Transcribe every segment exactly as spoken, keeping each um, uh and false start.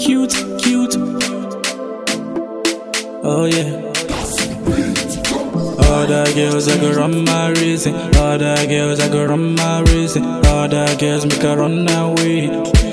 cute, cute. Oh yeah. All the girls I go run my reason. All the girls I go run my reason. All the girls make her run away.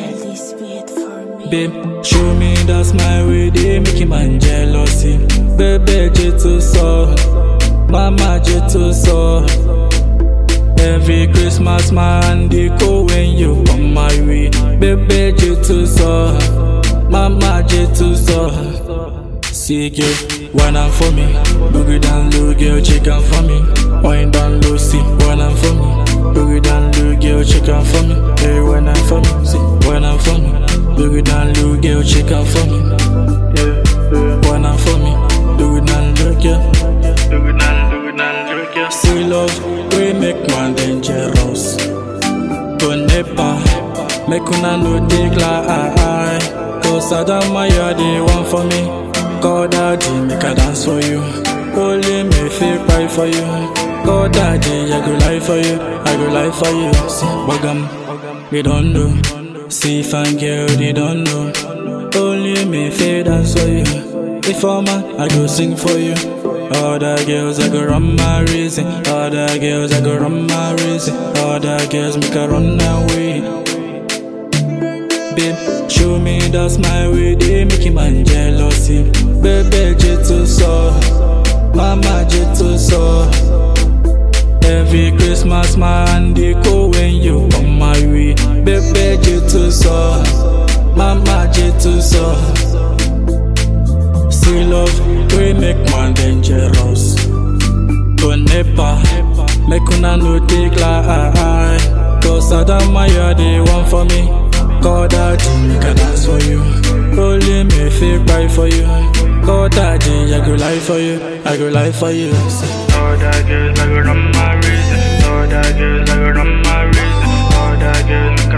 Babe, show me that's my way. They make him man jealousy. Baby, J too soft. Mama, J too soft. Every Christmas man they go when you come my way. Baby, J too soft. Mama, J too soft. See girl, wine and for me. Boogie down low, girl, chicken for me. Wine down low, see, wine and for me. Boogie down low, girl, chicken for me. Hey, wine and for me, see, wine and for me. Boogie down low, girl, chicken for me. Yeah, wine and for me. Boogie down low, girl. Boogie down, boogie down low, girl. See love, we make man dangerous. Go nepa, make una no dig like cause I don't mind you, the one for me. God daddy, make a dance for you. Only me feel cry for you. God daddy, I go lie for you. I go lie for you. See, Bogam, they don't know. See, fine girl, they don't know. Only me feel dance for you. If I'm man, I go sing for you. All the girls, I go run my reason. All the girls, I go run my reason. All the girls make her run away. Babe, show me that's my way. They make him man jealousy. Baby, J too soft. Mama, J too soft. Every Christmas man they go when you come my way. Baby, J too soft. Mama, J too soft. See love, we make man dangerous. Go nepa, make una no take like cause I don't mind you, the one for me. God daddy, make a dance for you. Only me feel cry for you. God daddy, I go lie for you. I go lie for you. All the girls I go run my reason. All the girls I go run my reason. All the girls